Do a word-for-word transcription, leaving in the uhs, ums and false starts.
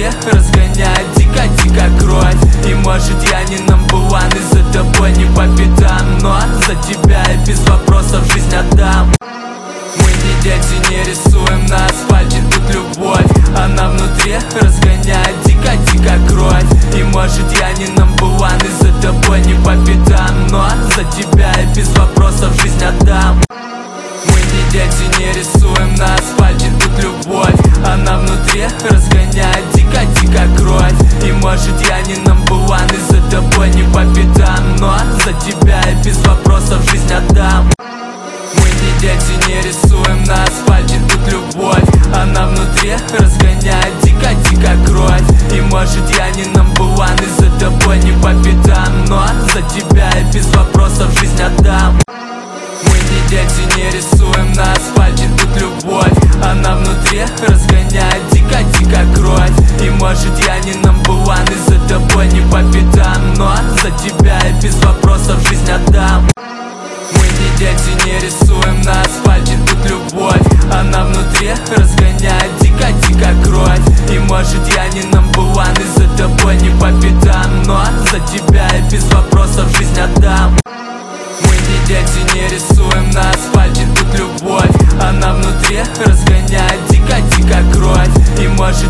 внутри разгоняет дико-дико кровь. И может я не number one, и за тобой не по пятам, но за тебя я без вопросов жизнь отдам. Мы не дети, не рисуем на асфальте тут любовь. Она внутри разгоняет дико-дико кровь. И может я не number one, и за тобой не по пятам, но за тебя я без вопросов жизнь отдам. Мы не дети, не рисуем на асфальте тут любовь. Она внутри разгоняет дико-дико кровь. И может я не number one, и за тобой не по пятам, но за тебя я без вопросов жизнь отдам. Мы не дети, не рисуем на асфальте тут любовь. Она внутри разгоняет дико-дико кровь. И может я не number one, и за тобой не по пятам, но за тебя я без вопросов жизнь отдам. Мы не дети, не рисуем на асфальте тут любовь. Она внутри разгоняет дико-дико кровь. И может я не number one, и за тобой не по пятам, но за тебя я без вопросов жизнь отдам. Мы не дети, не рисуем на асфальте тут любовь. Она внутри разгоняет дико-дико кровь. И может я не number one, и за тобой не по пятам, но за тебя я без вопросов жизнь отдам. Мы не дети, не рисуем на асфальте тут любовь. Она внутри разгоняет дико-дико кровь. И может я не number one, и за тобой не по пятам, но за тебя я без вопросов жизнь отдам. Мы не дети, не рисуем на асфальте тут любовь. Она внутри разгоняет дико-дико кровь. И может я не number one, и за тобой не по пятам, но за тебя я без вопросов жизнь отдам. Мы не дети, не рисуем на асфальте тут любовь. Она внутри разгоняет дико-дико кровь. И может я не number one, и за тобой не по пятам, но за тебя я без вопросов жизнь отдам. может я не number one, и за тобой не по пятам, но за тебя я без вопросов жизнь отдам. Мы не дети, не рисуем на асфальте тут любовь. Она внутри разгоняет дико-дико кровь. И может